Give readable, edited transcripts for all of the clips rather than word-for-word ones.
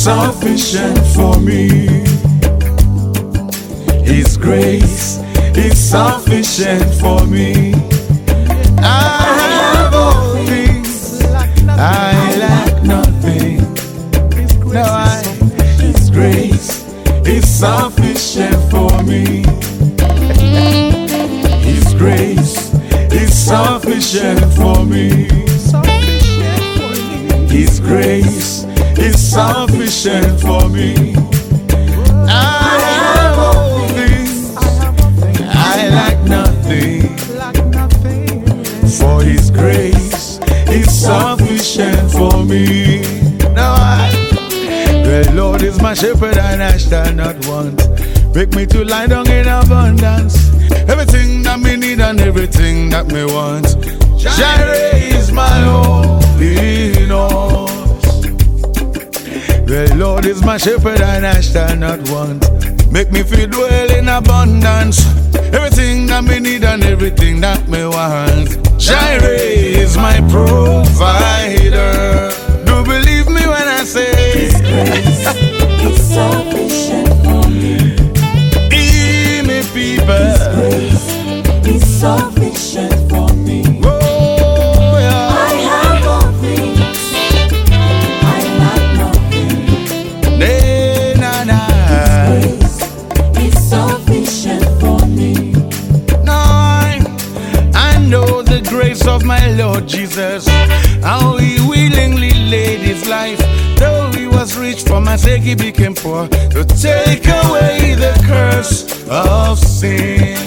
sufficient for me. His grace is sufficient for me. I have all things, I lack nothing. No, His grace is sufficient for me. His grace is sufficient for me. His grace is sufficient for me. I have all things, I lack nothing. For His grace is sufficient for me. Now the Lord is my shepherd and I shall not want. Make me to lie down in abundance. Everything that me need and everything that me want, Jireh is my only Lord. The Lord is my shepherd and I shall not want. Make me feel dwell in abundance. Everything that me need and everything that me want, Jireh is my provider. Do believe me when I say His grace is sufficient for me. Me people, His grace is sufficient for me. oh yeah. I have all things, I lack nothing. Nay, nah, nah. His grace is sufficient for me. Now I know the grace of my Lord Jesus, how He willingly laid His life. Though He was rich, for my sake He became poor, to take away the curse of sin.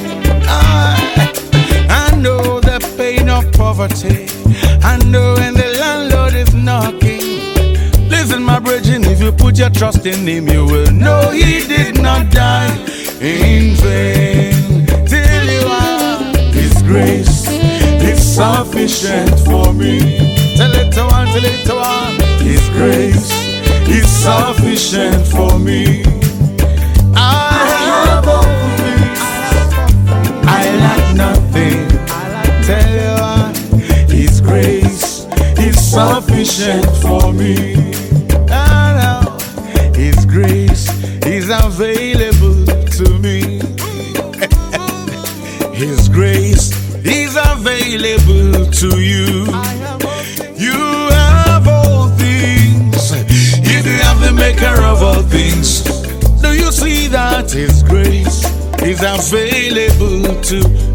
I know the pain of poverty. I know when the landlord is knocking. Listen, my brethren, if you put your trust in Him, you will know He did not die in vain. Till you are, His grace is sufficient for me. Tell it to one, tell it to one. His grace is sufficient for me. I have all things, I lack nothing. Tell you what, His grace is sufficient for me. His grace is available to me. His grace is available to you. You have all things. You do have the maker of all things. Do you see that His grace is available to